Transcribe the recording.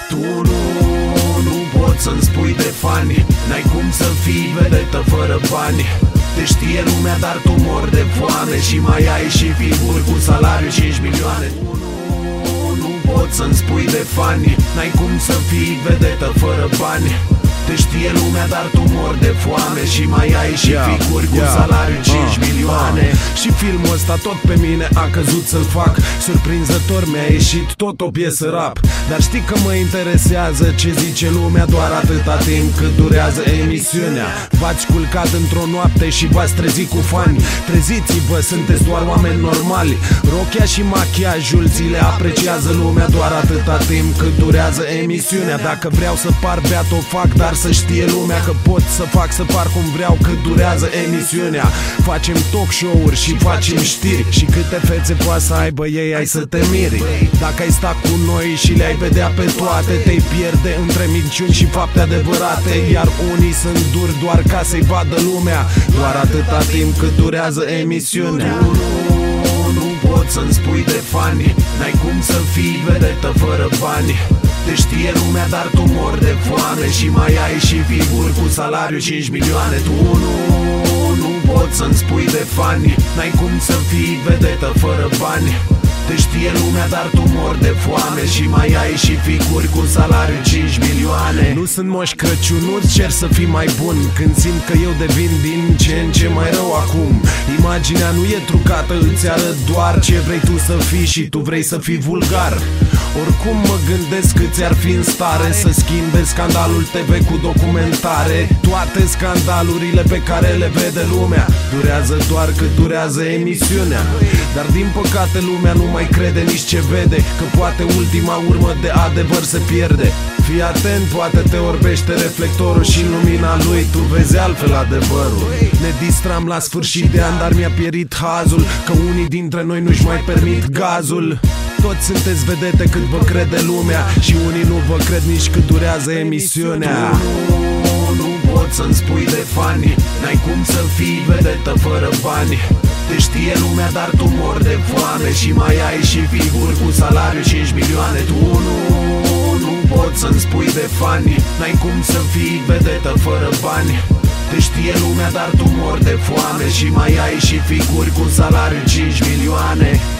Tu nu poți să-mi spui de fani, n-ai cum să fii vedetă fără bani. Te știe lumea, dar tu mori de foame și mai ai și figuri cu salariu 5 milioane. Nu poți să-mi spui de fani, n-ai cum să fii vedetă fără bani. Te știe lumea, dar tu mori de foame și mai ai și figuri cu salariu 5 milioane. Și filmul ăsta tot pe mine a căzut să-l fac. Surprinzător mi-a ieșit tot o piesă rap. Dar știi că mă interesează ce zice lumea doar atâta timp cât durează emisiunea. V-ați culcat într-o noapte și v-ați trezit cu fani. Treziți-vă, sunteți doar oameni normali. Rochia și machiajul ți le apreciază lumea doar atâta timp cât durează emisiunea. Dacă vreau să par beat o fac, dar să știe lumea că pot să fac să par cum vreau cât durează emisiunea. Facem talk show-uri și facem știri, și câte fețe poate să aibă ei, ai să te miri. Dacă ai sta cu noi și le-ai vedea pe toate, te-ai pierde între minciuni și fapte adevărate. Iar unii sunt duri doar ca să-i vadă lumea, doar atâta timp cât durează emisiunea. Nu poți să-mi spui de fani, n-ai cum să fii vedetă fără bani. Te știe lumea, dar tu mori de foame și mai ai și figuri cu salariu 5 milioane. Tu nu poți să-mi spui de fani, n-ai cum să fii vedetă fără bani. Te știe lumea, dar tu mori de foame și mai ai și figuri cu salariu 5 milioane. Nu sunt Moș Crăciun, nu-ți cer să fii mai bun când simt că eu devin din ce în ce mai rău acum. Imaginea nu e trucată, îți arăt doar ce vrei tu să fii și tu vrei să fii vulgar. Oricum mă gândesc că ți-ar fi în stare să schimbe scandalul TV cu documentare. Toate scandalurile pe care le vede lumea durează doar cât durează emisiunea. Dar din păcate lumea nu mai crede nici ce vede, că poate ultima urmă de adevăr se pierde. Fii atent, poate te orbește reflectorul și în lumina lui tu vezi altfel adevărul. Ne distram la sfârșit de an, dar mi-a pierit hazul că unii dintre noi nu-și mai permit gazul. Toți sunteți vedete cât vă crede lumea și unii nu vă cred nici cât durează emisiunea. Nu poți să-mi spui de fani, n-ai cum să fii vedetă fără bani. Te știe lumea, dar tu mori de foame și mai ai și figuri cu salariu 5 milioane. Tu nu poți să-mi spui de fani, n-ai cum să fii vedetă fără bani. Te știe lumea, dar tu mori de foame și mai ai și figuri cu salariu 5 milioane.